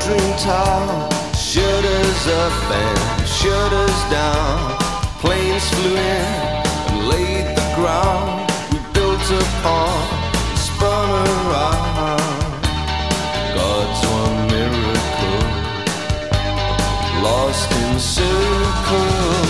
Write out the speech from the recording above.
dream tower. Shutters up and shutters down. Planes flew in and laid the ground. We built upon, spun around. God's one miracle, lost in circles.